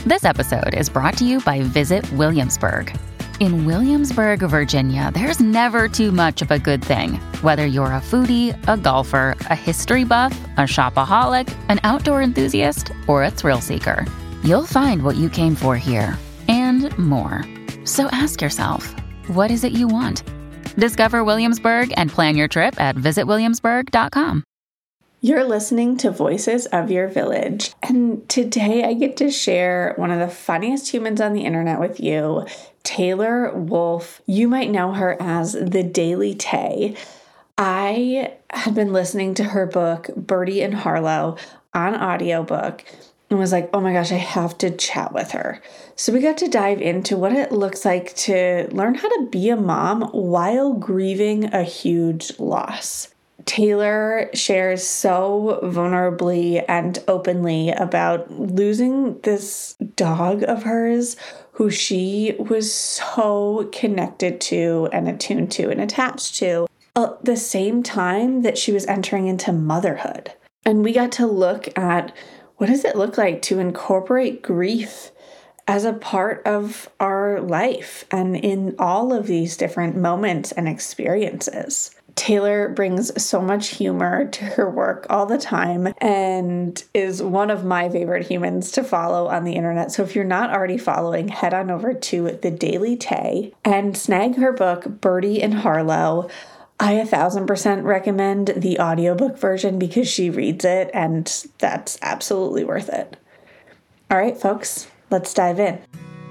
This episode is brought to you by Visit Williamsburg. In Williamsburg, Virginia, there's never too much of a good thing. Whether you're a foodie, a golfer, a history buff, a shopaholic, an outdoor enthusiast, or a thrill seeker, you'll find what you came for here and more. So ask yourself, what is it you want? Discover Williamsburg and plan your trip at visitwilliamsburg.com. You're listening to Voices of Your Village, and today I get to share one of the funniest humans on the internet with you, Taylor Wolfe. You might know her as the Daily Tay. I had been listening to her book, Bertie and Harlow, on audiobook and was like, oh my gosh, I have to chat with her. So we got to dive into what it looks like to learn how to be a mom while grieving a huge loss. Taylor shares so vulnerably and openly about losing this dog of hers who she was so connected to and attuned to and attached to at the same time that she was entering into motherhood. And we got to look at what does it look like to incorporate grief as a part of our life and in all of these different moments and experiences. Taylor brings so much humor to her work all the time and is one of my favorite humans to follow on the internet. So if you're not already following, head on over to The Daily Tay and snag her book, Bertie and Harlow. I 1000% recommend the audiobook version because she reads it and that's absolutely worth it. All right, folks, let's dive in.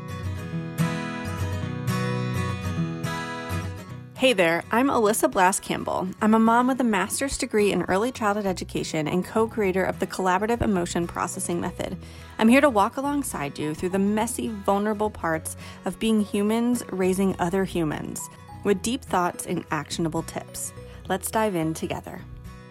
Hey there, I'm Alyssa Blass-Campbell. I'm a mom with a master's degree in early childhood education and co-creator of the Collaborative Emotion Processing Method. I'm here to walk alongside you through the messy, vulnerable parts of being humans raising other humans with deep thoughts and actionable tips. Let's dive in together.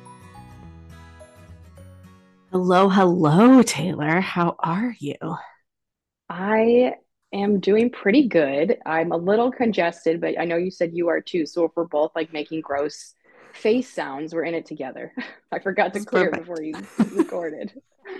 Hello, Taylor. How are you? I am doing pretty good. I'm a little congested, but I know you said you are too. So if we're both like making gross face sounds, we're in it together. I forgot to clear before you recorded.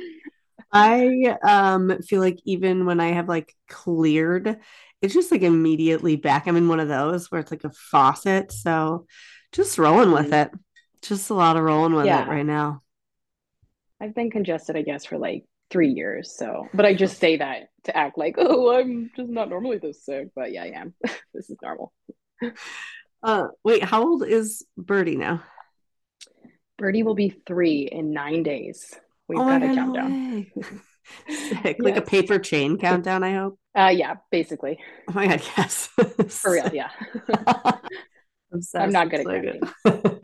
I feel like even when I have like cleared, it's just like immediately back. I'm in one of those where it's like a faucet. So just rolling with it. Just a lot of rolling with it right now. I've been congested, I guess, for like 3 years. So, but I just say that to act like, oh, I'm just not normally this sick. But yeah, I am. This is normal. Wait, how old is Bertie now? Bertie will be 3 in 9 days. We've got a countdown. Sick. Like a paper chain countdown, I hope. Yeah, basically. Oh my God, yes. For real, yeah. I'm not good at counting.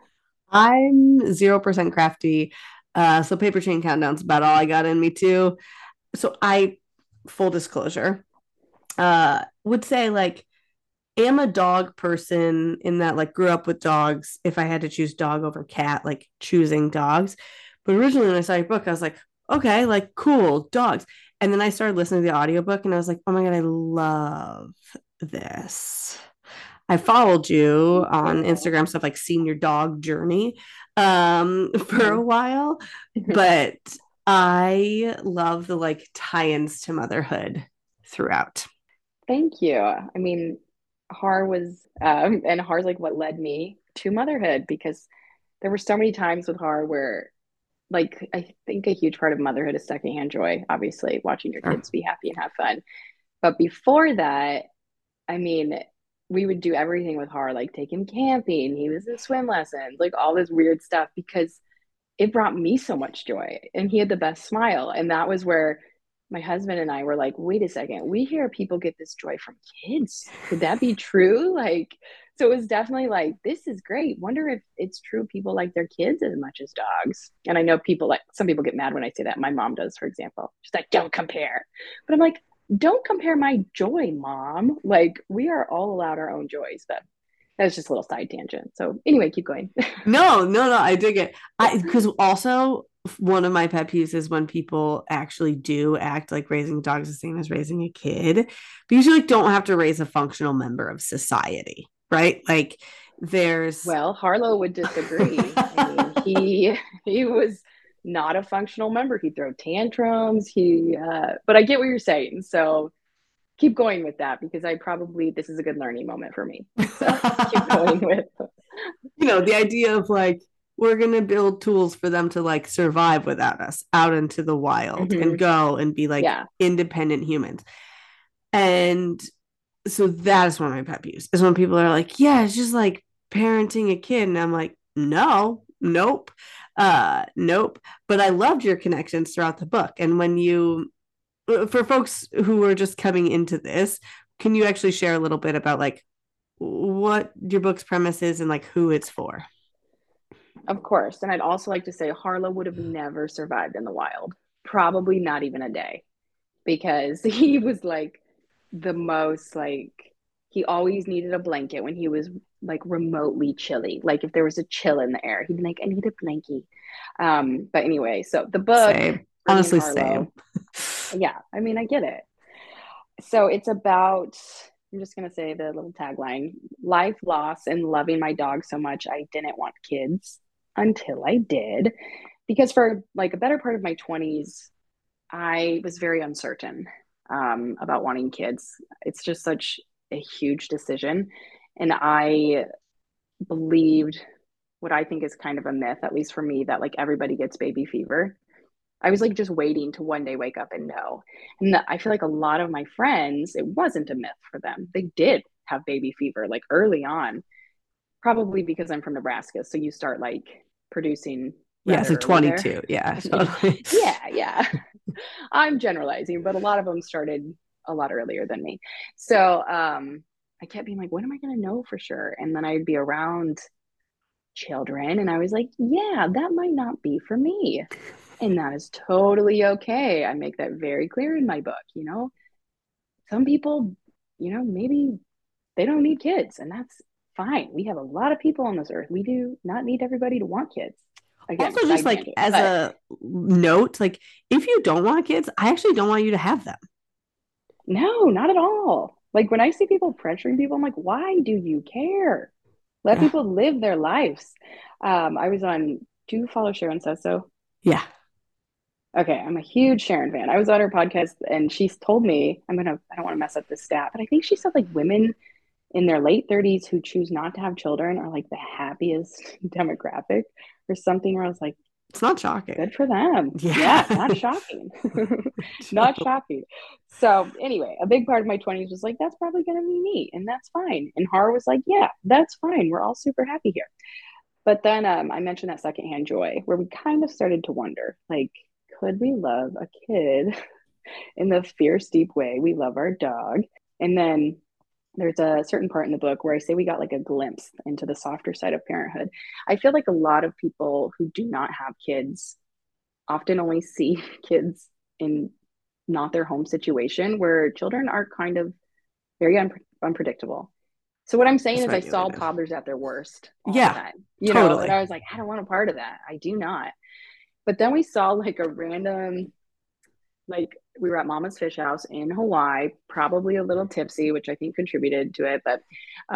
I'm 0% crafty. So paper chain countdown's about all I got in me too. So I, full disclosure, would say like am a dog person in that like grew up with dogs. If I had to choose dog over cat, like choosing dogs. But originally when I saw your book, I was like, okay, like cool, dogs. And then I started listening to the audiobook and I was like, oh my God, I love this. I followed you on Instagram stuff like seen your dog journey for a while, but I love the like tie-ins to motherhood throughout. Thank you. I mean, Har was, and Har's like what led me to motherhood because there were so many times with Har where like, I think a huge part of motherhood is secondhand joy, obviously watching your kids be happy and have fun. But before that, I mean, we would do everything with Har, like take him camping. He was in swim lessons, like all this weird stuff because it brought me so much joy and he had the best smile. And that was where my husband and I were like, wait a second, we hear people get this joy from kids. Could that be true? Like, so it was definitely like, this is great. Wonder if it's true people like their kids as much as dogs. And I know people like, some people get mad when I say that. My mom does, for example. She's like, don't compare. But I'm like, don't compare my joy, Mom. Like, we are all allowed our own joys, but that was just a little side tangent. So anyway, keep going. No, I dig it. Because also one of my pet peeves is when people actually do act like raising a dog is the same as raising a kid, because you like don't have to raise a functional member of society, right? Like there's Well, Harlow would disagree. I mean, he was not a functional member. He'd throw tantrums. But I get what you're saying. So keep going with that because this is a good learning moment for me. So keep going with. The idea of like, we're going to build tools for them to like survive without us out into the wild and go and be like independent humans. And so that is one of my pet peeves is when people are like, yeah, it's just like parenting a kid. And I'm like, no, nope. Nope. But I loved your connections throughout the book. And for folks who are just coming into this, can you actually share a little bit about like what your book's premise is and like who it's for? Of course. And I'd also like to say Harlow would have never survived in the wild, probably not even a day, because he was like the most like, he always needed a blanket when he was like remotely chilly. Like if there was a chill in the air, he'd be like, I need a blankie. But anyway, so the book, honestly, Harlow, same. Yeah, I mean, I get it. So it's about, I'm just going to say the little tagline, life, loss, and loving my dog so much I didn't want kids until I did. Because for like a better part of my 20s, I was very uncertain about wanting kids. It's just such a huge decision. And I believed what I think is kind of a myth, at least for me, that like everybody gets baby fever. I was like just waiting to one day wake up and know. And I feel like a lot of my friends, it wasn't a myth for them. They did have baby fever like early on, probably because I'm from Nebraska. So you start like producing. Yeah, so 22. There. Yeah. Totally. Yeah. I'm generalizing, but a lot of them started a lot earlier than me. So I kept being like, when am I going to know for sure? And then I'd be around children and I was like, yeah, that might not be for me. And that is totally okay. I make that very clear in my book. Some people, maybe they don't need kids, and that's fine. We have a lot of people on this earth. We do not need everybody to want kids. Again, also, just like as a note, like if you don't want kids, I actually don't want you to have them. No, not at all. Like when I see people pressuring people, I'm like, why do you care? Let people live their lives. I was on, do you follow Sharon Sesso? Yeah. Okay, I'm a huge Sharon fan. I was on her podcast and she's told me, I don't want to mess up this stat, but I think she said like women in their late 30s who choose not to have children are like the happiest demographic or something, where I was like, it's not shocking. Good for them. Yeah, not shocking. Not shocking. So anyway, a big part of my 20s was like, that's probably going to be me, and that's fine. And Har was like, yeah, that's fine. We're all super happy here. But then I mentioned that secondhand joy, where we kind of started to wonder, like, could we love a kid in the fierce, deep way we love our dog? And then there's a certain part in the book where I say we got like a glimpse into the softer side of parenthood. I feel like a lot of people who do not have kids often only see kids in not their home situation, where children are kind of very unpredictable. So what I'm saying is I saw toddlers at their worst all the time, totally. And I was like, I don't want a part of that. I do not. But then we saw like a random, like we were at Mama's Fish House in Hawaii, probably a little tipsy, which I think contributed to it. But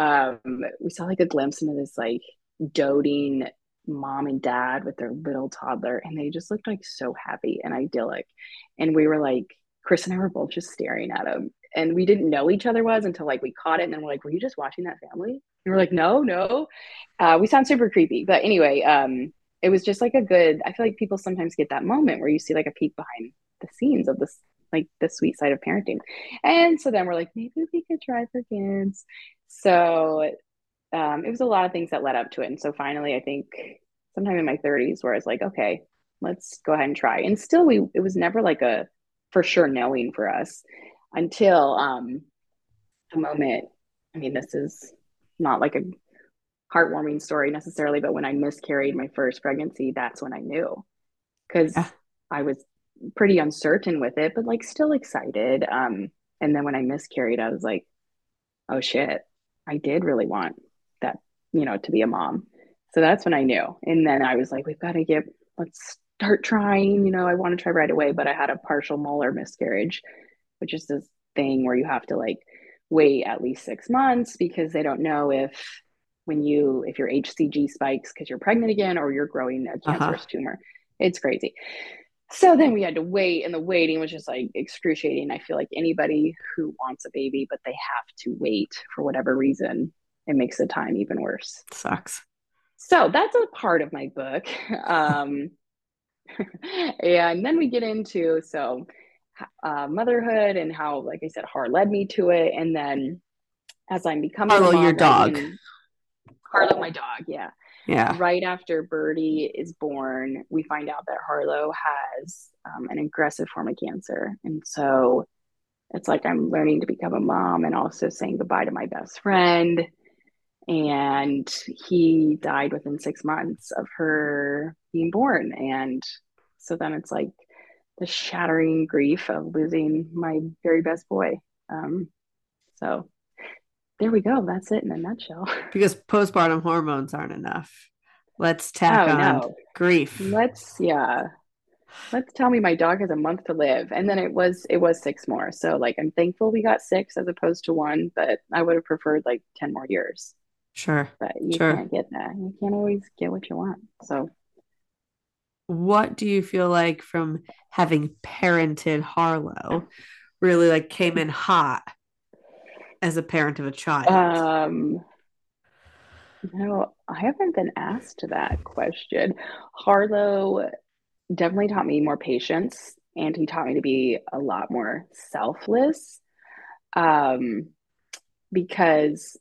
we saw like a glimpse into this like doting mom and dad with their little toddler, and they just looked like so happy and idyllic. And we were like, Chris and I were both just staring at them, and we didn't know each other was until like we caught it, and then we're like, were you just watching that family? And we're like, no. We sound super creepy, but anyway, it was just like a good, I feel like people sometimes get that moment where you see like a peek behind the scenes of this, like the sweet side of parenting. And so then we're like, maybe we could try for kids. So it was a lot of things that led up to it. And so finally, I think sometime in my 30s where I was like, okay, let's go ahead and try. And still it was never like a for sure knowing for us until the moment. I mean, this is not like a heartwarming story necessarily, but when I miscarried my first pregnancy, that's when I knew, because I was pretty uncertain with it, but like still excited. And then when I miscarried, I was like, oh shit, I did really want that, to be a mom. So that's when I knew. And then I was like, let's start trying, I want to try right away. But I had a partial molar miscarriage, which is this thing where you have to like wait at least 6 months because they don't know if your HCG spikes because you're pregnant again or you're growing a cancerous tumor. It's crazy. So then we had to wait, and the waiting was just like excruciating. I feel like anybody who wants a baby, but they have to wait for whatever reason, it makes the time even worse. Sucks. So that's a part of my book. And then we get into motherhood and how, like I said, Har led me to it. And then as I'm becoming a Harlow, your mom, right? dog. Harlow, my dog, yeah. Yeah. Right after Birdie is born, we find out that Harlow has an aggressive form of cancer. And so it's like I'm learning to become a mom and also saying goodbye to my best friend. And he died within 6 months of her being born. And so then it's like the shattering grief of losing my very best boy. So there we go. That's it in a nutshell. Because postpartum hormones aren't enough. Let's tack Oh on no. grief. Let's tell me my dog has a month to live. And then it was 6 more. So like I'm thankful we got 6 as opposed to 1, but I would have preferred like 10 more years. Sure. But you can't get that. You can't always get what you want. So what do you feel like from having parented Harlow really like came in hot as a parent of a child? I haven't been asked that question. Harlow definitely taught me more patience, and he taught me to be a lot more selfless. Um, because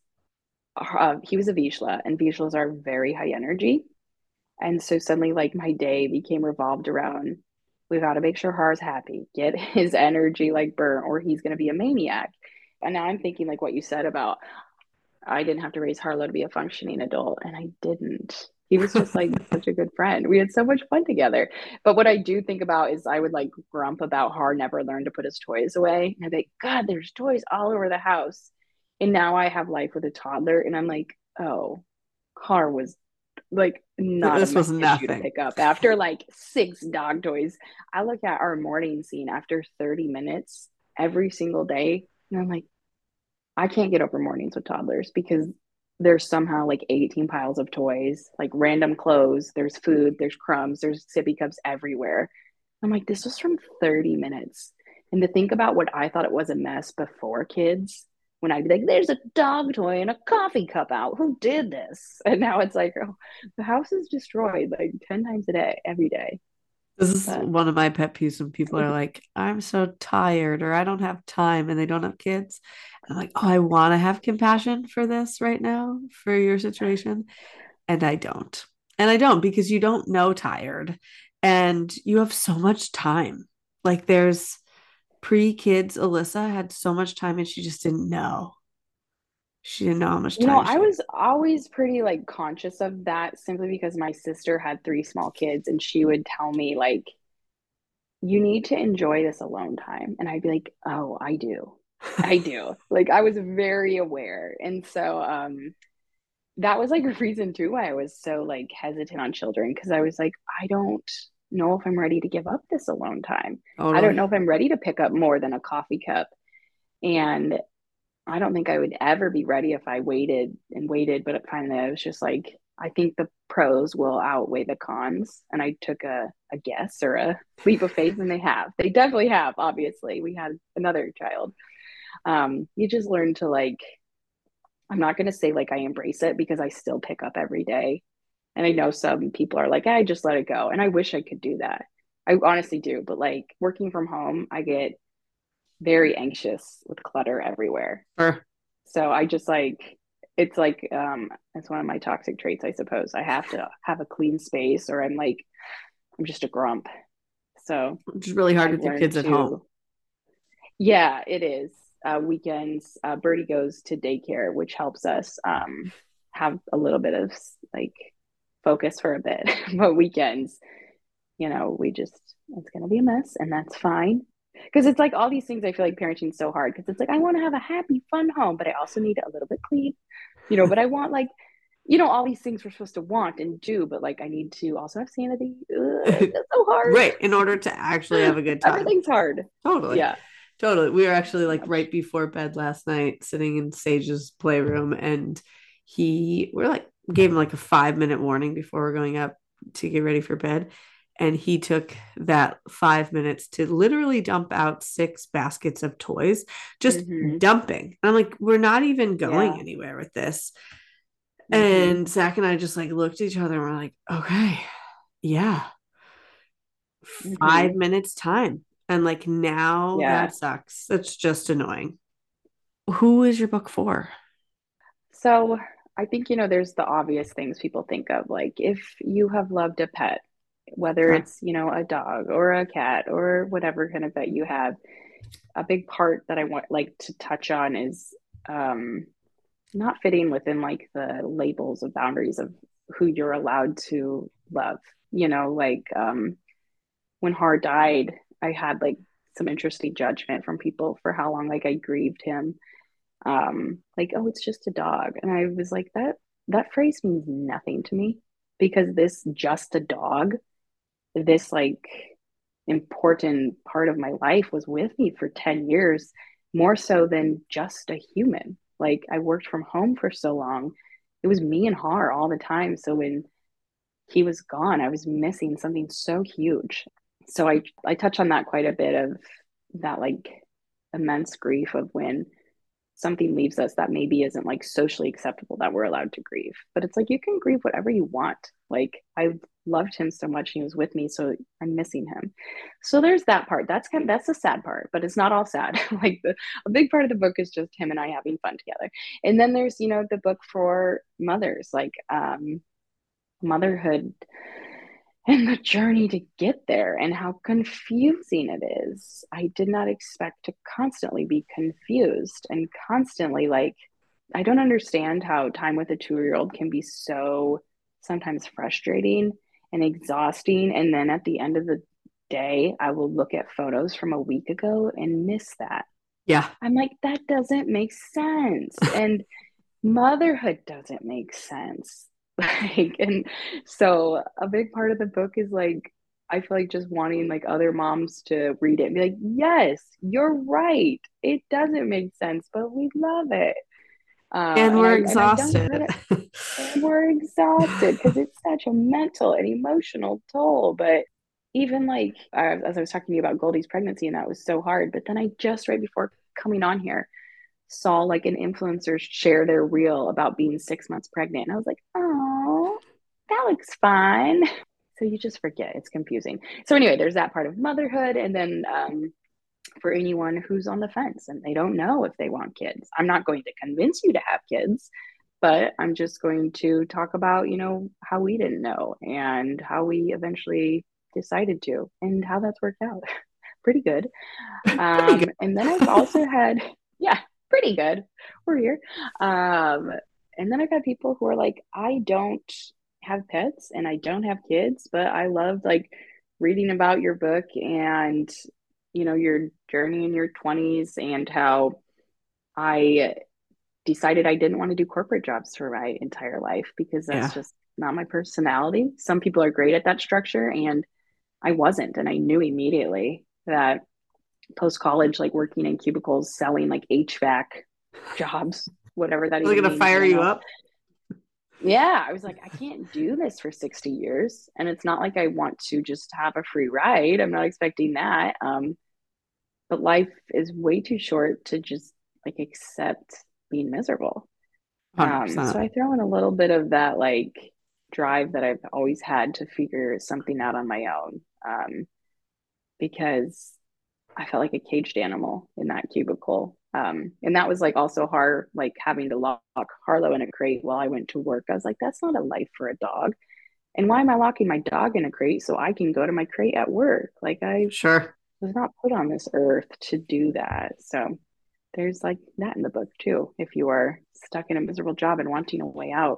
he was a Vizsla, and Vizslas are very high energy. And so suddenly, like, my day became revolved around we got to make sure Har's happy, get his energy like burnt, or he's going to be a maniac. And now I'm thinking, like, what you said about I didn't have to raise Harlow to be a functioning adult, and I didn't. He was just like such a good friend. We had so much fun together. But what I do think about is I would like grump about Har never learned to put his toys away. And I'd be like, God, there's toys all over the house. And now I have life with a toddler, and I'm like, oh, Har was like not a This was issue to nothing. pick up after like 6 dog toys. I look at our morning scene after 30 minutes every single day, and I'm like, I can't get over mornings with toddlers because there's somehow like 18 piles of toys, like random clothes, there's food, there's crumbs, there's sippy cups everywhere. I'm like, this was from 30 minutes. And to think about what I thought it was a mess before kids, when I'd be like, there's a dog toy and a coffee cup out. Who did this? And now it's like, oh, the house is destroyed like 10 times a day, every day. This is But one of my pet peeves when people are like, I'm so tired or I don't have time and they don't have kids. I'm like, oh, I want to have compassion for this right now, for your situation. And I don't. And I don't because you don't know tired and you have so much time. Like there's pre-kids, Alyssa had so much time and she just didn't know. She didn't know how much time I she had. was always pretty like conscious of that simply because my sister had 3 small kids and she would tell me like you need to enjoy this alone time. And I'd be like, oh, I do. I do. Like I was very aware. And so that was like a reason too why I was so like hesitant on children because I was like, I don't know if I'm ready to give up this alone time. I don't Totally. know if I'm ready to pick up more than a coffee cup. And I don't think I would ever be ready if I waited and waited, but finally I was just like, I think the pros will outweigh the cons. And I took a guess or a leap of faith, and they have. They definitely have, obviously. We had another child. You just learn to like, I'm not going to say like I embrace it because I still pick up every day. And I know some people are like, I just let it go. And I wish I could do that. I honestly do. But like working from home, I get very anxious with clutter everywhere. Sure. So I just like it's one of my toxic traits, I suppose. I have to have a clean space or I'm just a grump. So Which is really hard I've with your learned kids at home. to yeah, it is. Weekends, Birdie goes to daycare, which helps us have a little bit of like focus for a bit. But weekends, we just it's gonna be a mess, and that's fine. Because it's like all these things I feel like parenting is so hard because it's like I want to have a happy, fun home, but I also need it a little bit clean, but I want like, all these things we're supposed to want and do, but like I need to also have sanity. Ugh, that's so hard. Right. In order to actually have a good time. Everything's hard. Totally. Yeah. Totally. We were actually So like much. right before bed last night, sitting in Sage's playroom, and we're like, gave him like a 5-minute warning before we're going up to get ready for bed. And he took that 5 minutes to literally dump out 6 baskets of toys, just dumping. And I'm like, we're not even going anywhere with this. And Zach and I just like looked at each other and we're like, okay, yeah, 5 minutes time. And like now that sucks. That's just annoying. Who is your book for? So I think, there's the obvious things people think of, like if you have loved a pet, whether it's, a dog or a cat or whatever kind of pet you have, a big part that I want like to touch on is not fitting within like the labels of boundaries of who you're allowed to love. When Har died, I had like some interesting judgment from people for how long like I grieved him. Like, oh, it's just a dog. And I was like, that phrase means nothing to me, because this just a dog, this like important part of my life was with me for 10 years, more so than just a human. Like I worked from home for so long. It was me and Har all the time. So when he was gone, I was missing something so huge. So I touch on that quite a bit, of that like immense grief of when something leaves us that maybe isn't like socially acceptable that we're allowed to grieve. But it's like you can grieve whatever you want. Like I loved him so much, he was with me, so I'm missing him. So there's that part. That's the sad part, but it's not all sad. Like a big part of the book is just him and I having fun together. And then there's, the book for mothers, like motherhood and the journey to get there and how confusing it is. I did not expect to constantly be confused and constantly like, I don't understand how time with a 2-year-old can be so sometimes frustrating and exhausting. And then at the end of the day, I will look at photos from a week ago and miss that. Yeah. I'm like, that doesn't make sense. And motherhood doesn't make sense. Like, and so a big part of the book is like, I feel like just wanting like other moms to read it and be like, yes, you're right, it doesn't make sense, but we love it. And we're exhausted. And we're exhausted because it's such a mental and emotional toll. But even like as I was talking to you about Goldie's pregnancy, and that was so hard, but then I just right before coming on here saw like an influencer share their reel about being 6 months pregnant. And I was like, oh, that looks fun. So you just forget. It's confusing. So anyway, there's that part of motherhood. And then for anyone who's on the fence and they don't know if they want kids, I'm not going to convince you to have kids, but I'm just going to talk about, how we didn't know and how we eventually decided to and how that's worked out. Pretty good. And then I've also had, pretty good. We're here. And then I've had people who are like, I don't have pets and I don't have kids, but I loved like reading about your book and, your journey in your 20s and how I decided I didn't want to do corporate jobs for my entire life because that's just not my personality. Some people are great at that structure and I wasn't. And I knew immediately that post-college, like working in cubicles, selling like HVAC jobs, whatever that is. They're going to fire you up. Yeah. I was like, I can't do this for 60 years. And it's not like I want to just have a free ride. I'm not expecting that. But life is way too short to just like accept being miserable. So I throw in a little bit of that like drive that I've always had to figure something out on my own. Because I felt like a caged animal in that cubicle. And that was like also hard, like having to lock Harlow in a crate while I went to work. I was like, that's not a life for a dog. And why am I locking my dog in a crate so I can go to my crate at work? Like I was not put on this earth to do that. So there's like that in the book too. If you are stuck in a miserable job and wanting a way out,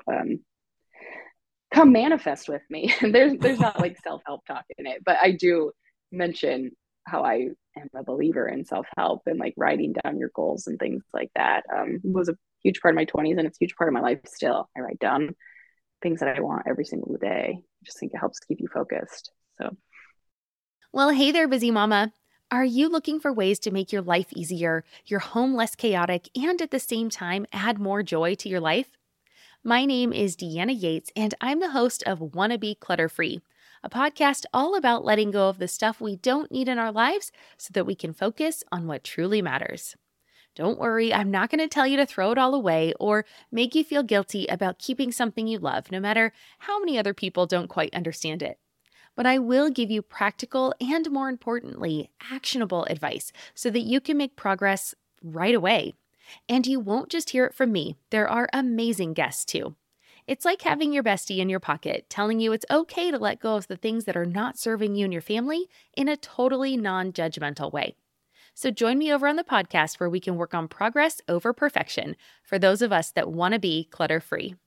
come manifest with me. There's not like self-help talk in it, but I do mention how I am a believer in self-help and like writing down your goals and things like that. Was a huge part of my 20s and it's a huge part of my life still. I write down things that I want every single day. I just think it helps keep you focused. So, well, hey there, busy mama. Are you looking for ways to make your life easier, your home less chaotic, and at the same time add more joy to your life? My name is Deanna Yates, and I'm the host of Wanna Be Clutter Free, a podcast all about letting go of the stuff we don't need in our lives so that we can focus on what truly matters. Don't worry, I'm not going to tell you to throw it all away or make you feel guilty about keeping something you love, no matter how many other people don't quite understand it. But I will give you practical and, more importantly, actionable advice so that you can make progress right away. And you won't just hear it from me. There are amazing guests too. It's like having your bestie in your pocket telling you it's okay to let go of the things that are not serving you and your family in a totally non-judgmental way. So join me over on the podcast where we can work on progress over perfection for those of us that want to be clutter-free.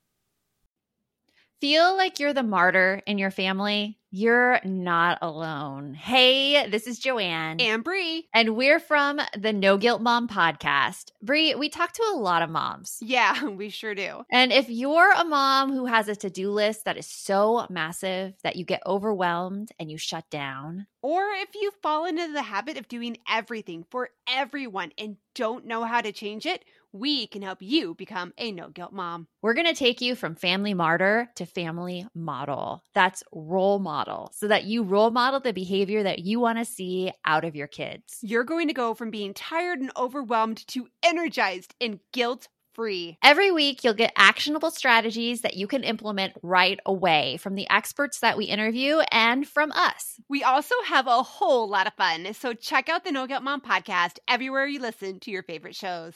Feel like you're the martyr in your family? You're not alone. Hey, this is Joanne. And Bree. And we're from the No Guilt Mom podcast. Bree, we talk to a lot of moms. Yeah, we sure do. And if you're a mom who has a to-do list that is so massive that you get overwhelmed and you shut down, or if you've fallen into the habit of doing everything for everyone and don't know how to change it, we can help you become a no-guilt mom. we're going to take you from family martyr to family model. That's role model, so that you role model the behavior that you want to see out of your kids. You're going to go from being tired and overwhelmed to energized and guilt-free. Every week, you'll get actionable strategies that you can implement right away from the experts that we interview and from us. We also have a whole lot of fun, so check out the No Guilt Mom podcast everywhere you listen to your favorite shows.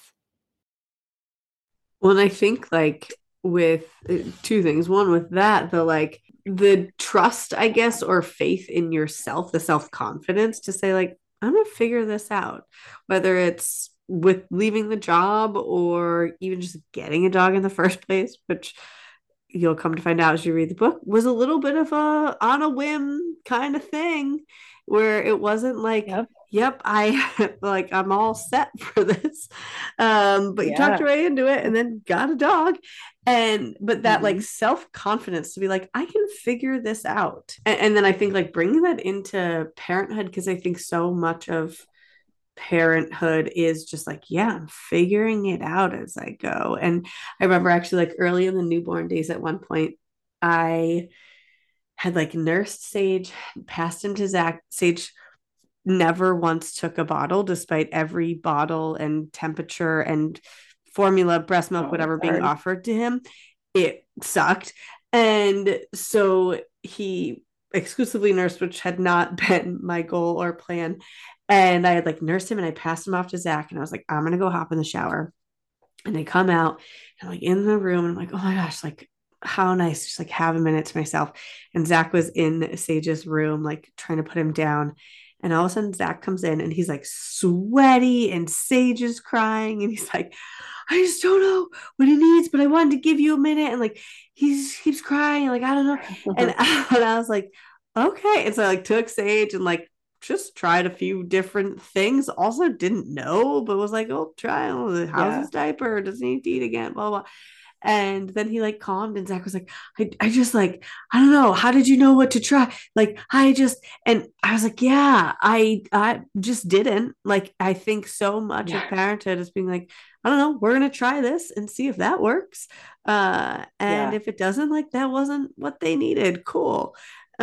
Well, and I think like with two things. One, with that, the trust, I guess, or faith in yourself, the self-confidence to say like, I'm gonna figure this out, whether it's with leaving the job or even just getting a dog in the first place, which you'll come to find out as you read the book was a little bit of a on a whim kind of thing, where it wasn't like, yep, I like I'm all set for this. But you talked your way into it and then got a dog. But that like self-confidence to be like, I can figure this out. And then I think like bringing that into parenthood, because I think so much of parenthood is just like, yeah, I'm figuring it out as I go. And I remember actually like early in the newborn days at one point, I had like nursed Sage, passed him to Zach. Sage never once took a bottle, despite every bottle and temperature and formula, breast milk, whatever being offered to him. It sucked. And so he exclusively nursed, which had not been my goal or plan. And I had like nursed him and I passed him off to Zach and I was like, I'm going to go hop in the shower. And I come out and I'm like in the room and I'm like, oh my gosh, like how nice, just like have a minute to myself. And Zach was in Sage's room, like trying to put him down. And all of a sudden Zach comes in and he's like sweaty and Sage is crying. And he's like, I just don't know what he needs, but I wanted to give you a minute. And like, he keeps crying. Like, I don't know. And I was like, okay. And so I like took Sage and like just tried a few different things. Also didn't know, but was like, oh, try. How's his diaper? Does he need to eat again? Blah, blah. And then he like calmed and Zach was like, I just like, I don't know. How did you know what to try? Like, and I was like, yeah, I just didn't. Like, I think so much of parenthood is being like, I don't know, we're going to try this and see if that works. And if it doesn't, like, that wasn't what they needed. Cool.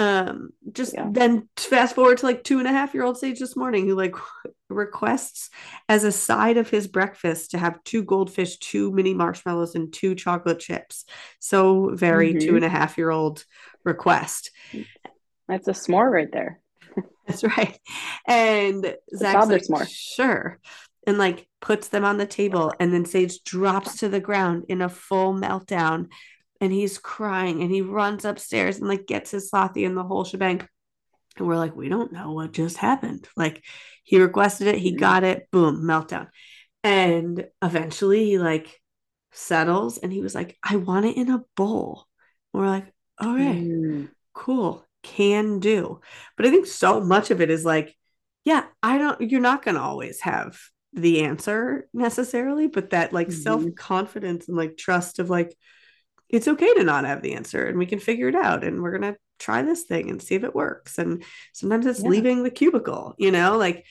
Then fast forward to like 2.5-year-old Sage this morning, who like requests as a side of his breakfast to have 2 goldfish, 2 mini marshmallows, and 2 chocolate chips. So very 2.5-year-old request. That's a s'more right there. That's right. And Zach's like, s'more. Sure. And like puts them on the table, and then Sage drops to the ground in a full meltdown. And he's crying and he runs upstairs and like gets his Slothy and the whole shebang. And we're like, we don't know what just happened. Like he requested it, he got it, boom, meltdown. And eventually he like settles and he was like, I want it in a bowl. And we're like, okay, cool, can do. But I think so much of it is like, yeah, you're not going to always have the answer necessarily, but that like self-confidence and like trust of like, it's okay to not have the answer and we can figure it out and we're going to try this thing and see if it works. And sometimes it's leaving the cubicle, you know, like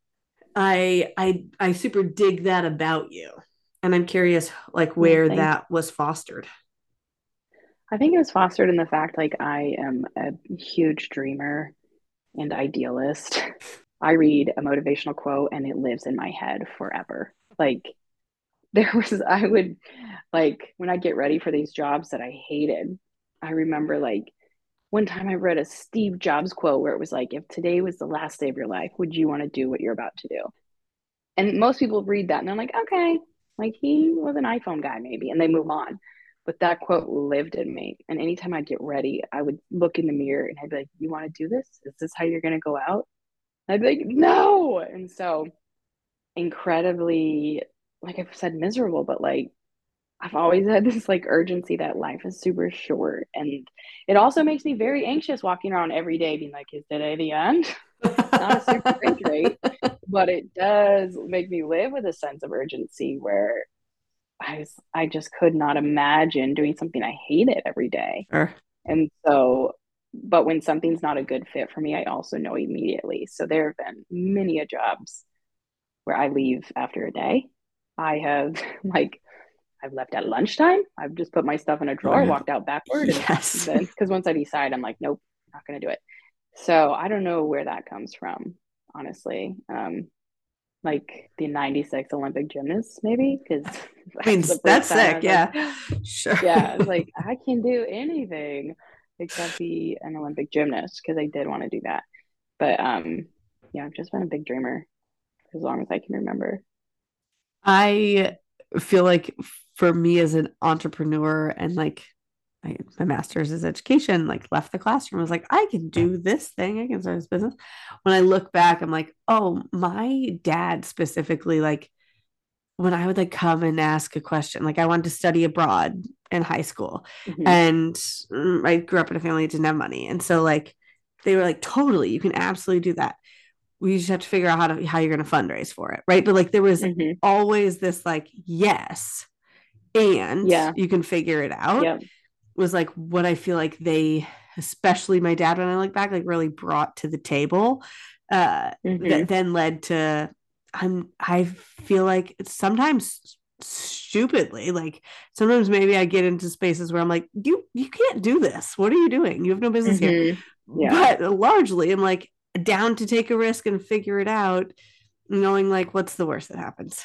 I super dig that about you. And I'm curious like where that was fostered. I think it was fostered in the fact like I am a huge dreamer and idealist. I read a motivational quote and it lives in my head forever. Like I would like when I get ready for these jobs that I hated, I remember like one time I read a Steve Jobs quote where it was like, if today was the last day of your life, would you want to do what you're about to do? And most people read that and they're like, okay, like he was an iPhone guy, maybe, and they move on. But that quote lived in me. And anytime I'd get ready, I would look in the mirror and I'd be like, you want to do this? Is this how you're going to go out? And I'd be like, no. And so, incredibly, like I've said, miserable, but like I've always had this like urgency that life is super short. And it also makes me very anxious walking around every day being like, is today the end? Not a super great trait, but it does make me live with a sense of urgency where I just could not imagine doing something I hated every day. Sure. And so, but when something's not a good fit for me, I also know immediately. So there have been many a jobs where I leave after a day. I have like I've left at lunchtime. I've just put my stuff in a drawer, walked out backward. Yes. And then, because once I decide, I'm like, nope, not going to do it. So I don't know where that comes from, honestly. Like the 96 Olympic gymnast, maybe? Because I mean, that's sick. Yeah. Like, sure. Yeah. It's like, I can do anything except be an Olympic gymnast because I did want to do that. But yeah, I've just been a big dreamer as long as I can remember. I feel like for me as an entrepreneur and like my master's is education, like left the classroom, I was like, I can do this thing. I can start this business. When I look back, I'm like, oh, my dad specifically, like when I would like come and ask a question, like I wanted to study abroad in high school and I grew up in a family that didn't have money. And so like, they were like, totally, you can absolutely do that. We just have to figure out how you're going to fundraise for it. Right. But like, there was always this like, yes, and you can figure it out was like what I feel like they, especially my dad, when I look back, like really brought to the table that then led to, I feel like sometimes stupidly, like sometimes maybe I get into spaces where I'm like, you can't do this. What are you doing? You have no business here. But largely I'm like down to take a risk and figure it out, knowing like what's the worst that happens.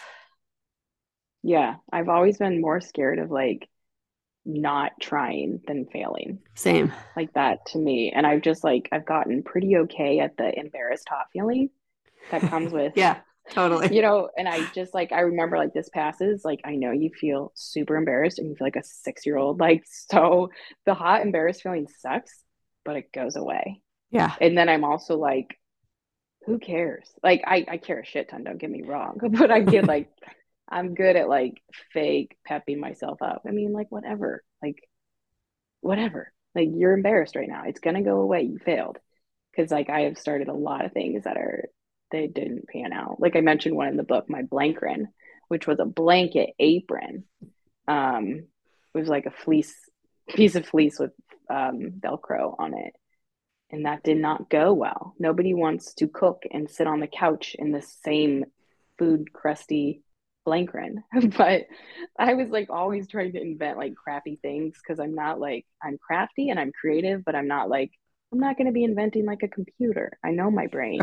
Yeah, I've always been more scared of like not trying than failing. Same. Like that to me. And I've just like I've gotten pretty okay at the embarrassed hot feeling that comes with yeah, totally. You know, and I just like I remember like this passes, like I know you feel super embarrassed and you feel like a 6-year-old. Like so the hot embarrassed feeling sucks, but it goes away. Yeah. And then I'm also like, who cares? Like I care a shit ton, don't get me wrong. But I get like I'm good at like fake pepping myself up. I mean, like whatever, like you're embarrassed right now. It's gonna go away. You failed. Because like I have started a lot of things that they didn't pan out. Like I mentioned one in the book, my Blankrin, which was a blanket apron. It was like a piece of fleece with Velcro on it. And that did not go well. Nobody wants to cook and sit on the couch in the same food crusty Blankrin. But I was like always trying to invent like crappy things because I'm not like I'm crafty and I'm creative, but I'm not going to be inventing like a computer. I know my brain.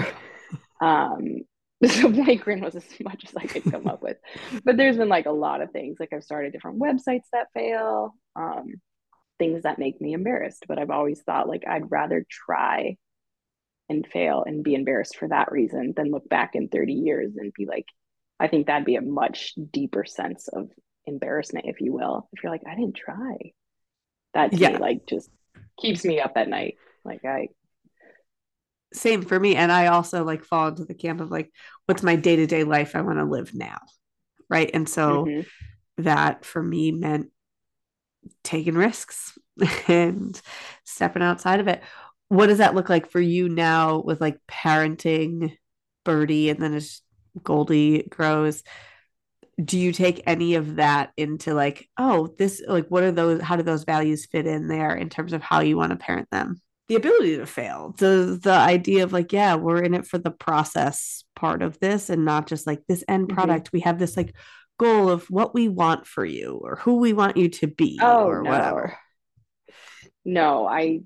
So Blankrin was as much as I could come up with. But there's been like a lot of things. Like I've started different websites that fail, things that make me embarrassed. But I've always thought like I'd rather try and fail and be embarrassed for that reason than look back in 30 years and be like, I think that'd be a much deeper sense of embarrassment, if you will. If you're like, I didn't try. That to me like just keeps me up at night. Like same for me. And I also like fall into the camp of like, what's my day-to-day life I want to live now. Right. And so that for me meant taking risks and stepping outside of it. What does that look like for you now with like parenting Birdie and then as Goldie grows? Do you take any of that into like, oh, this, like, what are those, how do those values fit in there in terms of how you want to parent them? The ability to fail, the idea of like, yeah, we're in it for the process part of this and not just like this end product. We have this like goal of what we want for you or who we want you to be or whatever. No,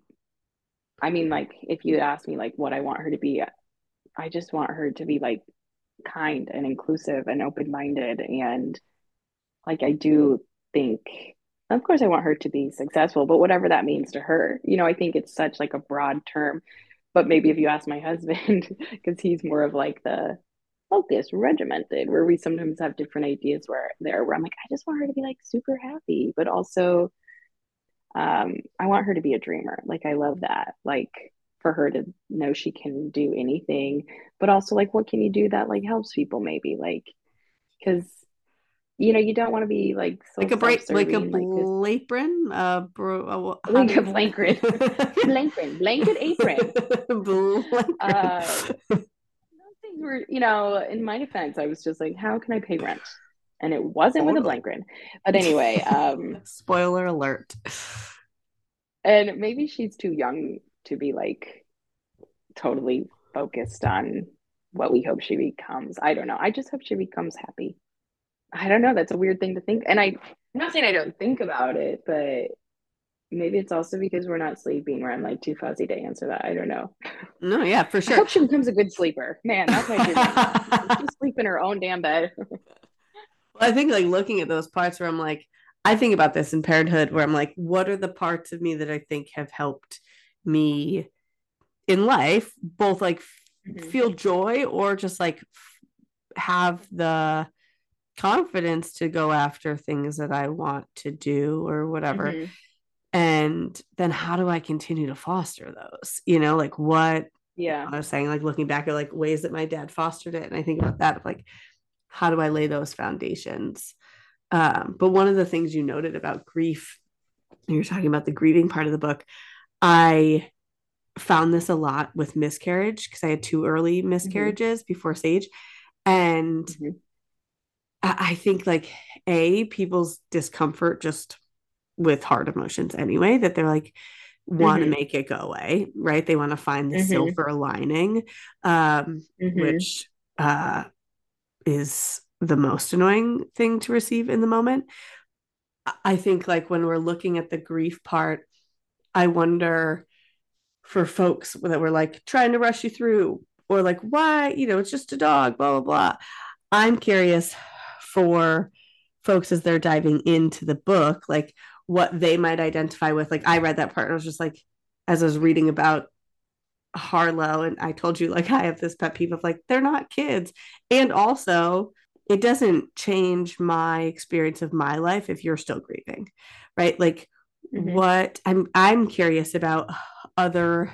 I mean, like, if you ask me like what I want her to be, I just want her to be like kind and inclusive and open-minded. And like, I do think, of course, I want her to be successful, but whatever that means to her, I think it's such like a broad term. But maybe if you ask my husband, because he's more of like the focused, regimented, where we sometimes have different ideas where I'm like, I just want her to be like super happy, but also I want her to be a dreamer. Like, I love that. Like, for her to know she can do anything, but also like, what can you do that like helps people maybe? Like, because you don't want to be like so like a self-serving, like because apron, how like do a blanket, blanket apron. Blankren. Those things were, in my defense, I was just like, how can I pay rent? And it wasn't with a Totally. blanket. But anyway, Spoiler alert. and maybe she's too young to be like totally focused on what we hope she becomes. I don't know. I just hope she becomes happy. I don't know. That's a weird thing to think. And I'm not saying I don't think about it, but maybe it's also because we're not sleeping where I'm like too fuzzy to answer that. I don't know. No, yeah, for I sure. hope she becomes a good sleeper. Man, that's my dream right now. Just sleep in her own damn bed. Well, I think like looking at those parts where I'm like, I think about this in parenthood where I'm like, what are the parts of me that I think have helped me in life, both like Mm-hmm. feel joy or just like have the confidence to go after things that I want to do or whatever. Mm-hmm. And then how do I continue to foster those? Like what Yeah. I was saying, like looking back at like ways that my dad fostered it. And I think about that of like, how do I lay those foundations? But one of the things you noted about grief, you're talking about the grieving part of the book. I found this a lot with miscarriage because I had two early Mm-hmm. miscarriages before Sage. And Mm-hmm. I think like people's discomfort just with hard emotions anyway, that they're like want to Mm-hmm. make it go away, right? They want to find the Mm-hmm. silver lining, Mm-hmm. which is the most annoying thing to receive in the moment. I think like when we're looking at the grief part, I wonder for folks that were like trying to rush you through or like, why, it's just a dog, blah, blah, blah. I'm curious for folks as they're diving into the book, like what they might identify with. Like I read that part and I was just like, as I was reading about Harlow, and I told you like I have this pet peeve of like they're not kids. And also it doesn't change my experience of my life if you're still grieving, right? Like Mm-hmm. what I'm curious about other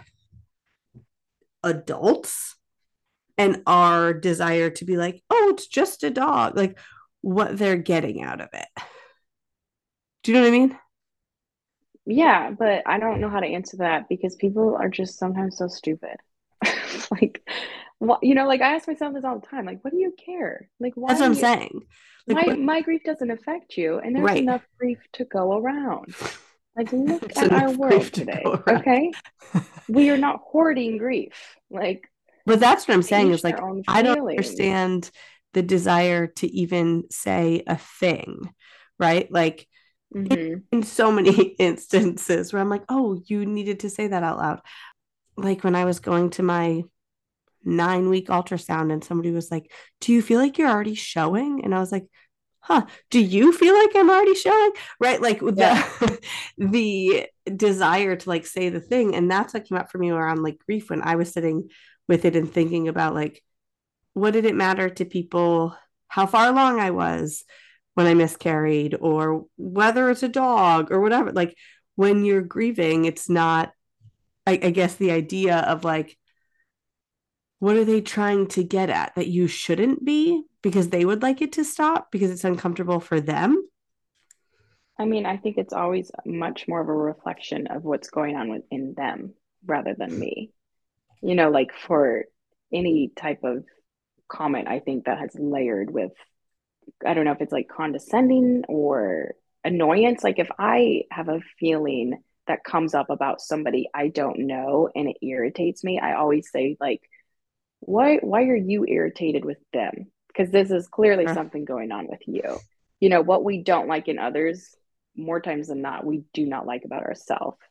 adults and our desire to be like, oh, it's just a dog, like what they're getting out of it. Do you know what I mean? Yeah, but I don't know how to answer that because people are just sometimes so stupid. Like, what, like I ask myself this all the time. Like, what do you care? Like, That's what I'm why? saying. Like My what? my grief doesn't affect you, and there's Right. enough grief to go around. Like, look It's at our enough grief world to go today. around. Okay, we are not hoarding grief. Like, But that's what I'm to saying each is their like, own I don't feelings. understand the desire to even say a thing, right? Like Mm-hmm. in so many instances where I'm like, oh, you needed to say that out loud. Like when I was going to my 9-week ultrasound and somebody was like, do you feel like you're already showing? And I was like, huh, do you feel like I'm already showing? Right. Like Yeah. the desire to like say the thing. And that's what came up for me around like grief when I was sitting with it and thinking about like, what did it matter to people how far along I was when I miscarried or whether it's a dog or whatever. Like when you're grieving, it's not, I guess the idea of like, what are they trying to get at that you shouldn't be because they would like it to stop because it's uncomfortable for them? I mean, I think it's always much more of a reflection of what's going on within them rather than me. Like for any type of comment, I think that has layered with, I don't know if it's like condescending or annoyance. Like if I have a feeling that comes up about somebody I don't know and it irritates me, I always say like, why are you irritated with them? Because this is clearly Sure. something going on with you. What we don't like in others, more times than not, we do not like about ourselves.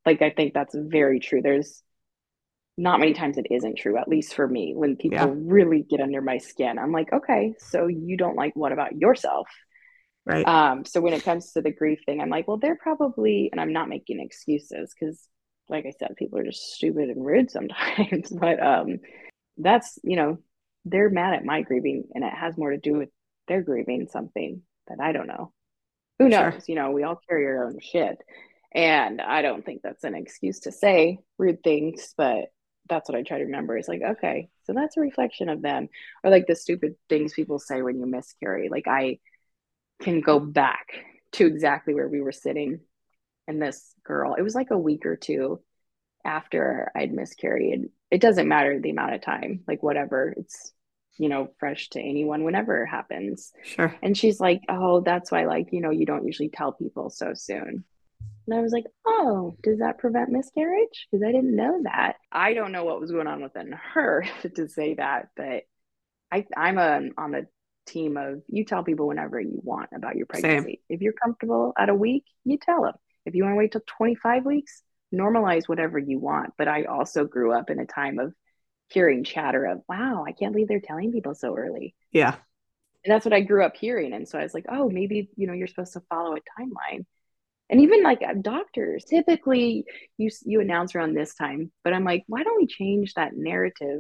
Like, I think that's very true. There's not many times it isn't true, at least for me, when people Yeah. really get under my skin. I'm like, okay, so you don't like what about yourself? Right. So when it comes to the grief thing, I'm like, well, they're probably, and I'm not making excuses because, like I said, people are just stupid and rude sometimes. But that's, they're mad at my grieving, and it has more to do with their grieving something that I don't know. Who Sure. knows? We all carry our own shit. And I don't think that's an excuse to say rude things, but that's what I try to remember. It's like, okay, so that's a reflection of them. Or like the stupid things people say when you miscarry. Like, I can go back to exactly where we were sitting, and this girl, it was like a week or two after I'd miscarried. It doesn't matter the amount of time, like whatever, it's fresh to anyone whenever it happens. Sure. And she's like, oh, that's why, like, you don't usually tell people so soon. And I was like, oh, does that prevent miscarriage? Because I didn't know that. I don't know what was going on within her to say that, but I'm on the team of, you tell people whenever you want about your pregnancy. Same. If you're comfortable at a week, you tell them. If you want to wait till 25 weeks, normalize whatever you want. But I also grew up in a time of hearing chatter of, wow, I can't believe they're telling people so early. Yeah. And that's what I grew up hearing. And so I was like, oh, maybe, you're supposed to follow a timeline. And even like doctors, typically you announce around this time, but I'm like, why don't we change that narrative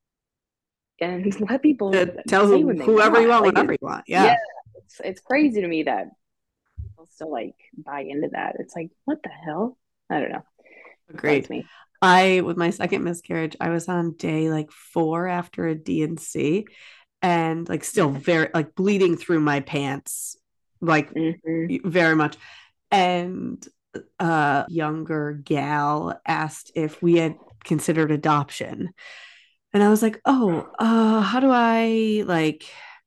and let people tell whoever you want, like, whatever you want. Yeah. It's crazy to me that people still like buy into that. It's like, what the hell? I don't know. Agreed. Me. With my second miscarriage, I was on day like 4 after a D&C, and like still very like bleeding through my pants, like very much. And a younger gal asked if we had considered adoption. And I was like, oh, how do I like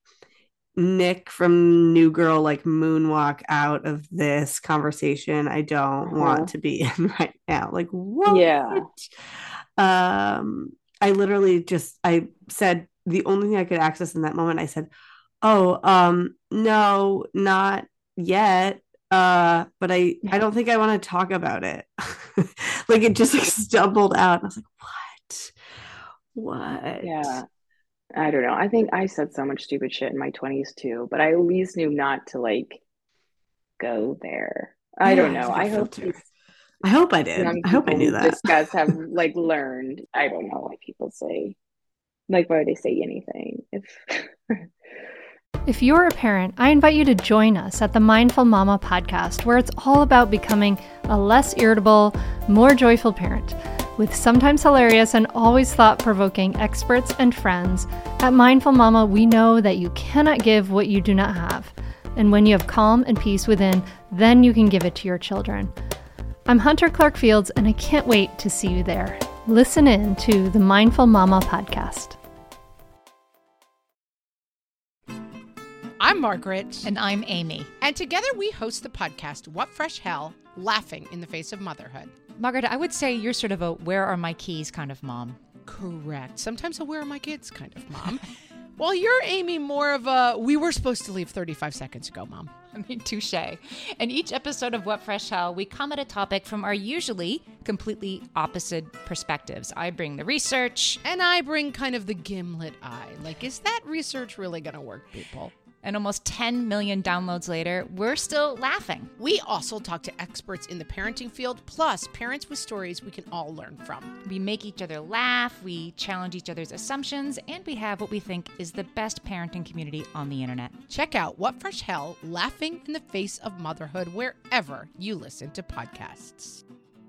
Nick from New Girl like moonwalk out of this conversation I don't want to be in right now? Like, what? Yeah. I literally I said the only thing I could access in that moment, I said, oh, no, not yet. But I don't think I want to talk about it. Like, it just like stumbled out. And I was like, what? Yeah. I don't know. I think I said so much stupid shit in my 20s too, but I at least knew not to like go there. I don't know. I hope I did. I hope I knew that. This guys have like learned. I don't know why people say, like, why would they say anything? If you're a parent, I invite you to join us at the Mindful Mama podcast, where it's all about becoming a less irritable, more joyful parent. With sometimes hilarious and always thought-provoking experts and friends, at Mindful Mama, we know that you cannot give what you do not have. And when you have calm and peace within, then you can give it to your children. I'm Hunter Clark Fields, and I can't wait to see you there. Listen in to the Mindful Mama podcast. I'm Margaret. And I'm Amy. And together we host the podcast, What Fresh Hell? Laughing in the Face of Motherhood. Margaret, I would say you're sort of a where are my keys kind of mom. Correct. Sometimes a where are my kids kind of mom. Well, you're, Amy, more of a we were supposed to leave 35 seconds ago, mom. I mean, touche. In each episode of What Fresh Hell, we come at a topic from our usually completely opposite perspectives. I bring the research. And I bring kind of the gimlet eye. Like, is that research really going to work, people? And almost 10 million downloads later, we're still laughing. We also talk to experts in the parenting field, plus parents with stories we can all learn from. We make each other laugh, we challenge each other's assumptions, and we have what we think is the best parenting community on the internet. Check out What Fresh Hell, Laughing in the Face of Motherhood, wherever you listen to podcasts.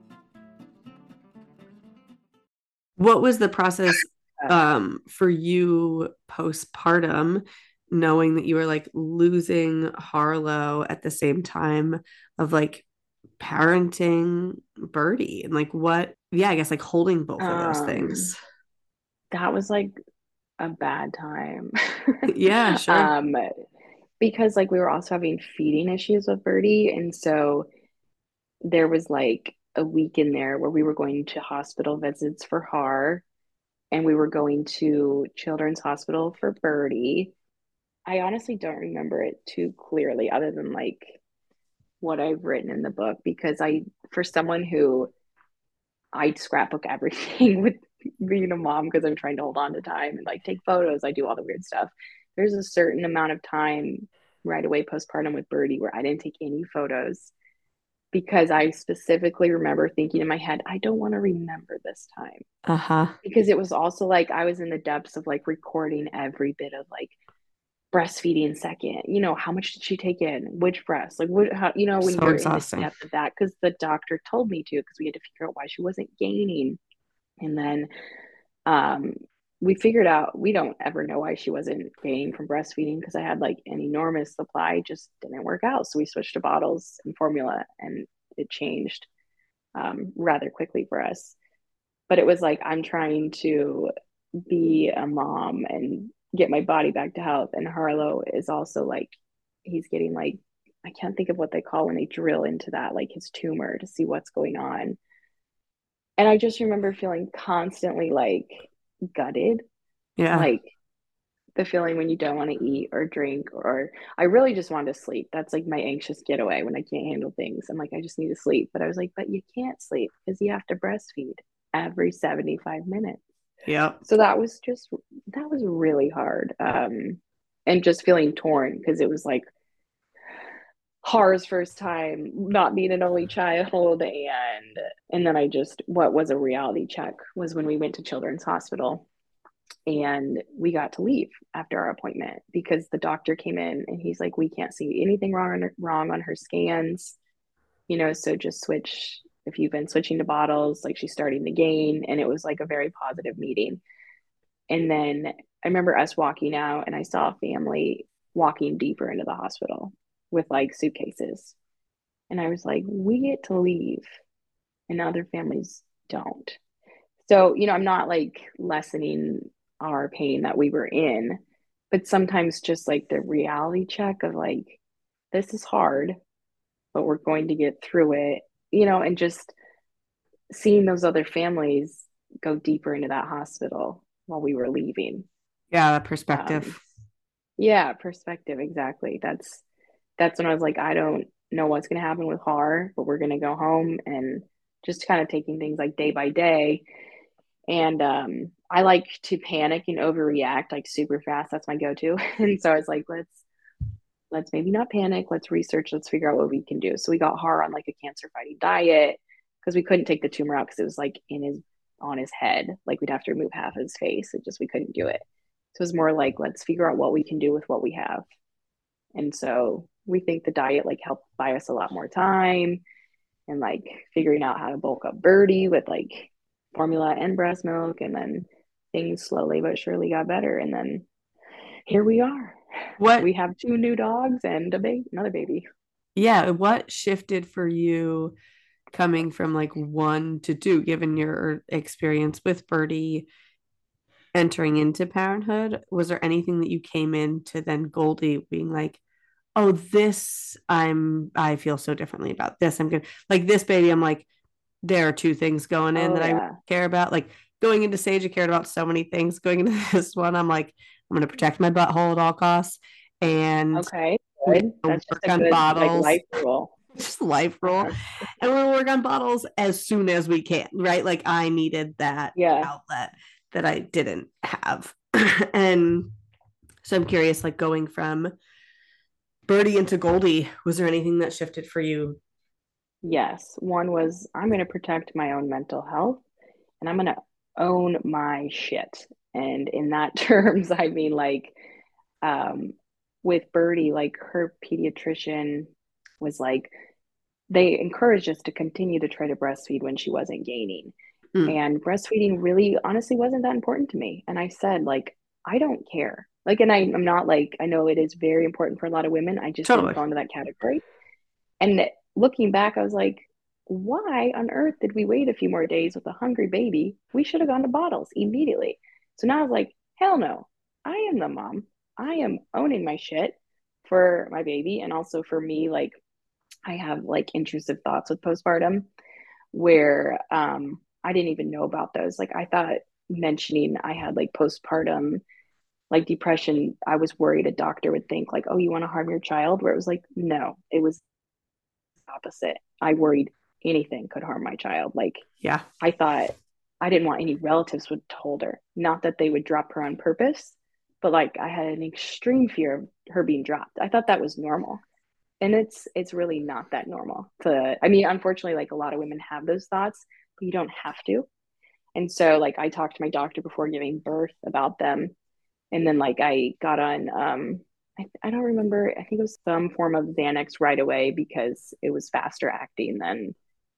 What was the process for you postpartum, knowing that you were like losing Harlow at the same time of like parenting Birdie, and like I guess like holding both of those things? That was like a bad time. Yeah, sure. Because like we were also having feeding issues with Birdie, and so there was like a week in there where we were going to hospital visits for Har, and we were going to Children's Hospital for Birdie. I honestly don't remember it too clearly, other than like what I've written in the book, because for someone who I scrapbook everything with being a mom because I'm trying to hold on to time and like take photos. I do all the weird stuff. There's a certain amount of time right away postpartum with Birdie where I didn't take any photos because I specifically remember thinking in my head, I don't want to remember this time. Because it was also like I was in the depths of like recording every bit of like breastfeeding second, how much did she take in, which breast, like what, how, when So you're exhausting. in the depth of that, because the doctor told me to, because we had to figure out why she wasn't gaining. And then we figured out we don't ever know why she wasn't gaining from breastfeeding, because I had like an enormous supply, just didn't work out. So we switched to bottles and formula, and it changed rather quickly for us. But it was like I'm trying to be a mom and get my body back to health, and Harlow is also like, he's getting like, I can't think of what they call when they drill into that, like his tumor to see what's going on. And I just remember feeling constantly like gutted. Yeah. Like the feeling when you don't want to eat or drink, or I really just wanted to sleep. That's like my anxious getaway when I can't handle things. I'm like, I just need to sleep. But I was like, but you can't sleep because you have to breastfeed every 75 minutes. Yeah. So that was really hard. And just feeling torn because it was like Har's first time not being an only child. And then what was a reality check was when we went to Children's Hospital and we got to leave after our appointment because the doctor came in and he's like, we can't see anything wrong on her scans, so just switch. If you've been switching to bottles, like she's starting to gain. And it was like a very positive meeting. And then I remember us walking out and I saw a family walking deeper into the hospital with like suitcases. And I was like, we get to leave and other families don't. So, I'm not like lessening our pain that we were in, but sometimes just like the reality check of like, this is hard, but we're going to get through it, and just seeing those other families go deeper into that hospital while we were leaving. Yeah, that perspective. Yeah, perspective. Exactly. That's when I was like, I don't know what's going to happen with Har, but we're going to go home and just kind of taking things like day by day. And I like to panic and overreact like super fast. That's my go-to. And so I was like, let's maybe not panic. Let's research. Let's figure out what we can do. So we got Har on like a cancer fighting diet because we couldn't take the tumor out because it was like on his head. Like we'd have to remove half of his face. We couldn't do it. So it was more like, let's figure out what we can do with what we have. And so we think the diet like helped buy us a lot more time and like figuring out how to bulk up Birdie with like formula and breast milk. And then things slowly but surely got better. And then here we are. We have 2 new dogs and another baby. Yeah. What shifted for you coming from like 1 to 2, given your experience with Birdie entering into parenthood? Was there anything that you came into then Goldie being like, oh, I feel so differently about this. I'm good. Like this baby, I'm like, there are 2 things going in that I care about. Like going into Sage, I cared about so many things. Going into this one, I'm like, I'm going to protect my butthole at all costs. And okay, good. That's just a good like life rule. Just life rule. And we'll work on bottles as soon as we can, right? Like I needed that outlet that I didn't have. And so I'm curious, like going from Birdie into Goldie, was there anything that shifted for you? Yes. One was I'm going to protect my own mental health and I'm going to own my shit. And in that terms, I mean like with Birdie, like her pediatrician was like, they encouraged us to continue to try to breastfeed when she wasn't gaining. And breastfeeding really honestly wasn't that important to me. And I said, like, I don't care. Like, and I'm not like, I know it is very important for a lot of women. I just didn't fall into that category. And looking back, I was like, why on earth did we wait a few more days with a hungry baby? We should have gone to bottles immediately. So now I was like, hell no, I am the mom. I am owning my shit for my baby. And also for me, like I have like intrusive thoughts with postpartum where I didn't even know about those. Like I thought mentioning I had like postpartum like depression, I was worried a doctor would think like, oh, you want to harm your child? Where it was like, no, it was opposite. I worried anything could harm my child. Like, Yeah. I thought I didn't want any relatives would hold her. Not that they would drop her on purpose, but like I had an extreme fear of her being dropped. I thought that was normal. And it's really not that normal. I mean, unfortunately, like a lot of women have those thoughts, but you don't have to. And so like I talked to my doctor before giving birth about them. And then like I got on I don't remember, I think it was some form of Xanax right away because it was faster acting than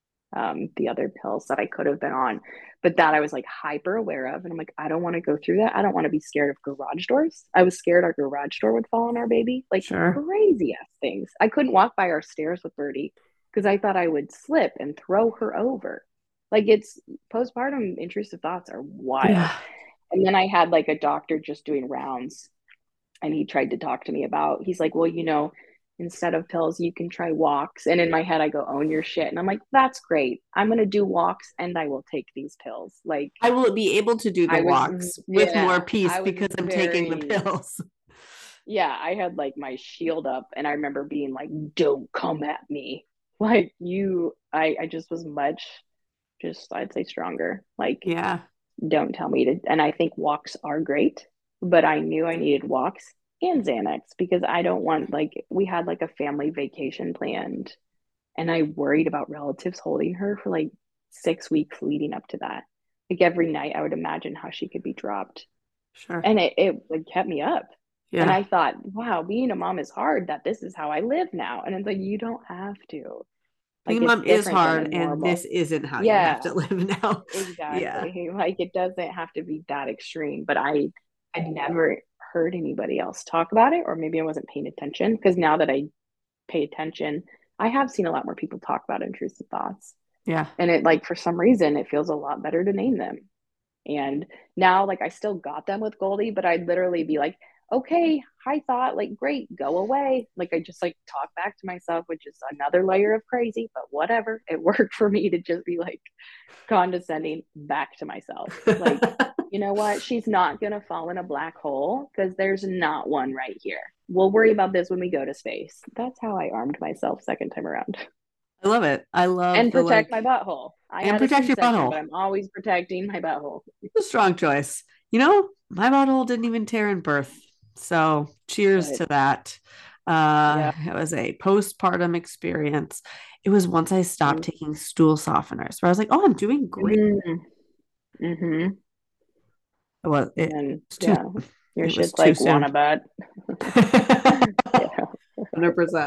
the other pills that I could have been on. But that I was like hyper aware of. And I'm like, I don't want to go through that. I don't want to be scared of garage doors. I was scared our garage door would fall on our baby. Like crazy ass things. I couldn't walk by our stairs with Birdie because I thought I would slip and throw her over. Like it's postpartum intrusive thoughts are wild. Yeah. And then I had like a doctor just doing rounds and he tried to talk to me about, he's like, well, you know, instead of pills, you can try walks. And in my head, I go, own your shit. And I'm like, that's great. I'm going to do walks and I will take these pills. Like, I will be able to do the walks with more peace because I'm taking the pills. Yeah. I had like my shield up and I remember being like, don't come at me. Like I just was much, I'd say stronger. Like, yeah, don't tell me to. And I think walks are great, but I knew I needed walks and Xanax because I don't want, like, we had like a family vacation planned and I worried about relatives holding her for like 6 weeks leading up to that. Like every night I would imagine how she could be dropped. Sure. And it like kept me up. Yeah. And I thought, wow, being a mom is hard, that this is how I live now. And it's like, you don't have to. Like, being a mom is hard and this isn't how you have to live now. Exactly. Yeah. Like it doesn't have to be that extreme. But I'd never heard anybody else talk about it, or maybe I wasn't paying attention, because now that I pay attention, I have seen a lot more people talk about intrusive thoughts. Yeah. And it, like, for some reason, it feels a lot better to name them. And now, like, I still got them with Goldie, but I'd literally be like, okay, high thought, like, great, go away. Like, I just like talk back to myself, which is another layer of crazy, but whatever. It worked for me to just be like condescending back to myself. Like, you know what? She's not going to fall in a black hole because there's not one right here. We'll worry about this when we go to space. That's how I armed myself second time around. I love it. I love and protect my butthole. And protect your butthole. But I'm always protecting my butthole. It's a strong choice. You know, my butthole didn't even tear in birth. So cheers to that. It was a postpartum experience. It was once I stopped taking stool softeners where I was like, oh, I'm doing great. Mm-hmm. Your it shit's like wannabat. 100%.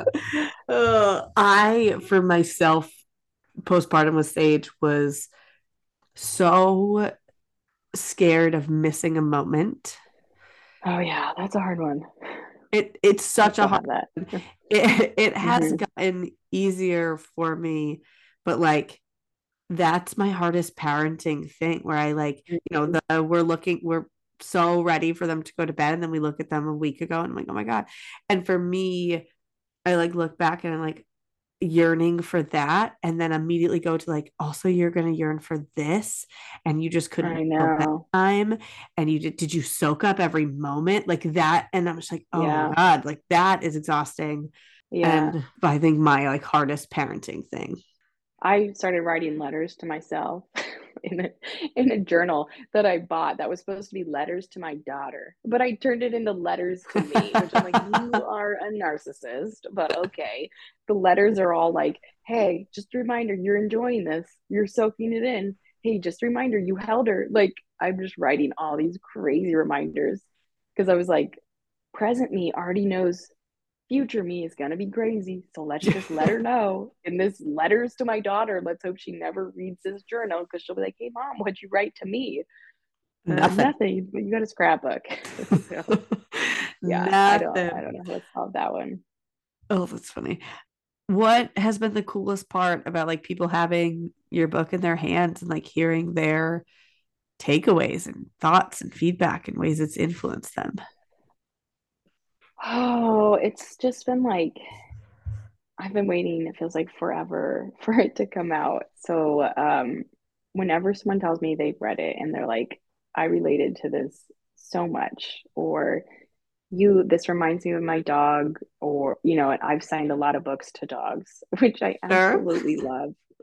I, for myself, postpartum with Sage was so scared of missing a moment. Oh yeah, that's a hard one. It's such a hard one. It has gotten easier for me, but like that's my hardest parenting thing where I like, you know, we're so ready for them to go to bed and then we look at them a week ago and I'm like, oh my God. And for me, I like look back and I'm like yearning for that and then immediately go to like, also you're going to yearn for this and you just couldn't know time and did you soak up every moment like that? And I'm just like, oh my God, like that is exhausting. And I think my like hardest parenting thing. I started writing letters to myself in a journal that I bought that was supposed to be letters to my daughter, but I turned it into letters to me, which I'm like, you are a narcissist, but okay. The letters are all like, hey, just a reminder, you're enjoying this. You're soaking it in. Hey, just a reminder, you held her. Like, I'm just writing all these crazy reminders because I was like, present me already knows future me is going to be crazy. So let's just let her know. And this letters to my daughter, let's hope she never reads this journal because she'll be like, hey, Mom, what'd you write to me? Nothing. But you got a scrapbook. So, I don't know how to solve that one. Oh, that's funny. What has been the coolest part about like people having your book in their hands and like hearing their takeaways and thoughts and feedback and ways it's influenced them? Oh, it's just been like, I've been waiting, it feels like forever for it to come out. So whenever someone tells me they've read it and they're like, I related to this so much, or this reminds me of my dog, or, you know, I've signed a lot of books to dogs, which I absolutely love.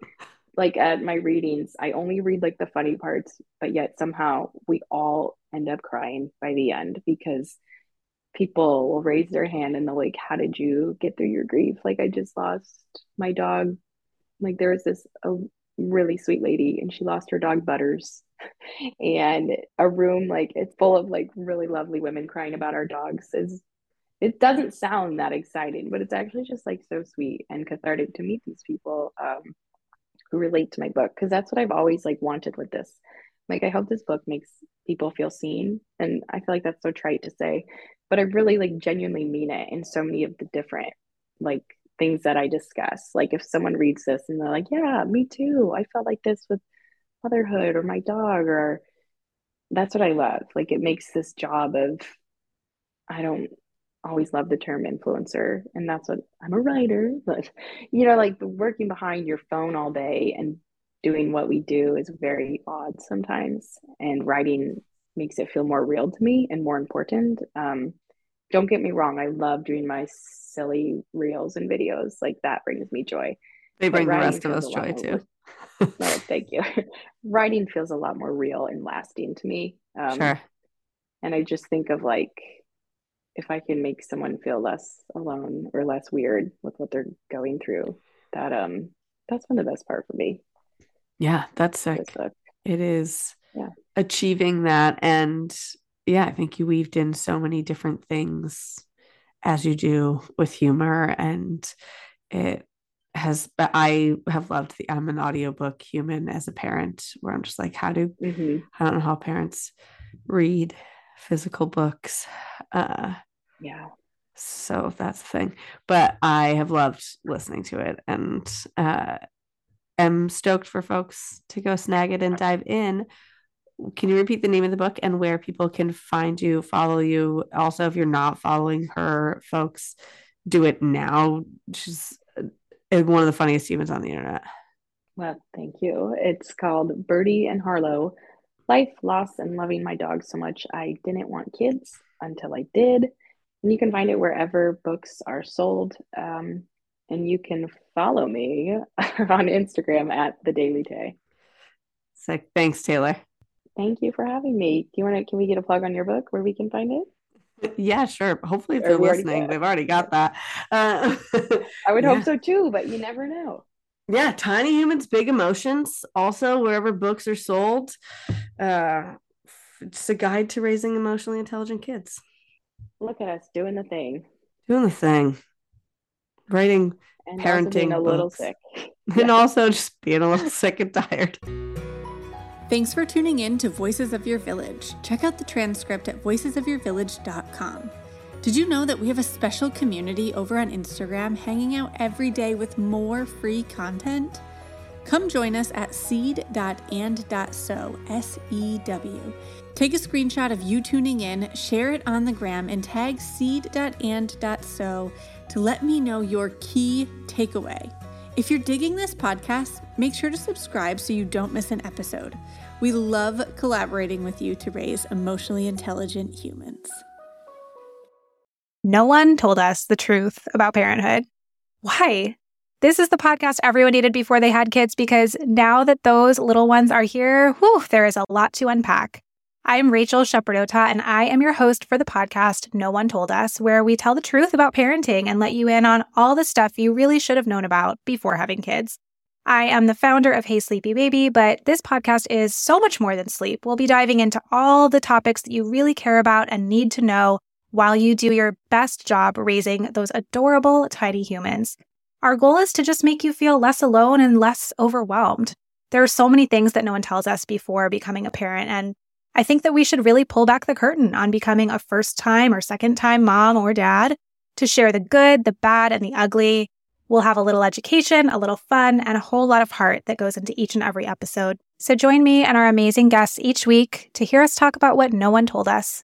like at my readings, I only read like the funny parts, but yet somehow we all end up crying by the end because people will raise their hand and they're like, how did you get through your grief? Like, I just lost my dog. Like, there was this a really sweet lady and she lost her dog Butters. And a room like it's full of like really lovely women crying about our dogs is it doesn't sound that exciting, but it's actually just like so sweet and cathartic to meet these people who relate to my book, because that's what I've always like wanted with this. Like, I hope this book makes people feel seen, and I feel like that's so trite to say, but I really like genuinely mean it in so many of the different like things that I discuss. Like, if someone reads this and they're like, yeah, me too, I felt like this with motherhood or my dog, or that's what I love. Like, it makes this job of, I don't always love the term influencer, and that's what I'm a writer, but like working behind your phone all day and doing what we do is very odd sometimes, and writing makes it feel more real to me and more important. Don't get me wrong, I love doing my silly reels and videos, like that brings me joy. They bring the rest of us joy too. No, thank you. Writing feels a lot more real and lasting to me. Sure. And I just think of like, if I can make someone feel less alone or less weird with what they're going through, that's been the best part for me. Yeah, that's sick. It is achieving that. And yeah, I think you weaved in so many different things as you do with humor, and I have loved I'm an audiobook human as a parent, where I'm just like, I don't know how parents read physical books. So that's the thing. But I have loved listening to it, and am stoked for folks to go snag it and dive in. Can you repeat the name of the book and where people can find you, follow you? Also, if you're not following her, folks, do it now. She's one of the funniest humans on the internet. Well, thank you. It's called Birdie and Harlow: Life, Loss, and Loving My Dog So Much I Didn't Want Kids Until I Did. And you can find it wherever books are sold. And you can follow me on Instagram at The Daily Tay. Sick. Thanks, Taylor. Thank you for having me. Can we get a plug on your book where we can find it? Yeah, sure. Hopefully, if they're listening, they've already got that. I would hope so too, but you never know. Yeah, Tiny Humans, Big Emotions. Also, wherever books are sold, it's a guide to raising emotionally intelligent kids. Look at us doing the thing. Writing and parenting also being a books. Little sick. And also just being a little sick and tired. Thanks for tuning in to Voices of Your Village. Check out the transcript at voicesofyourvillage.com. Did you know that we have a special community over on Instagram hanging out every day with more free content? Come join us at seed.and.so, S-E-W. Take a screenshot of you tuning in, share it on the gram, and tag seed.and.so to let me know your key takeaway. If you're digging this podcast, make sure to subscribe so you don't miss an episode. We love collaborating with you to raise emotionally intelligent humans. No one told us the truth about parenthood. Why? This is the podcast everyone needed before they had kids, because now that those little ones are here, there is a lot to unpack. I'm Rachel Shepardota, and I am your host for the podcast No One Told Us, where we tell the truth about parenting and let you in on all the stuff you really should have known about before having kids. I am the founder of Hey Sleepy Baby, but this podcast is so much more than sleep. We'll be diving into all the topics that you really care about and need to know while you do your best job raising those adorable tiny humans. Our goal is to just make you feel less alone and less overwhelmed. There are so many things that no one tells us before becoming a parent, and I think that we should really pull back the curtain on becoming a first-time or second-time mom or dad to share the good, the bad, and the ugly. We'll have a little education, a little fun, and a whole lot of heart that goes into each and every episode. So join me and our amazing guests each week to hear us talk about what no one told us.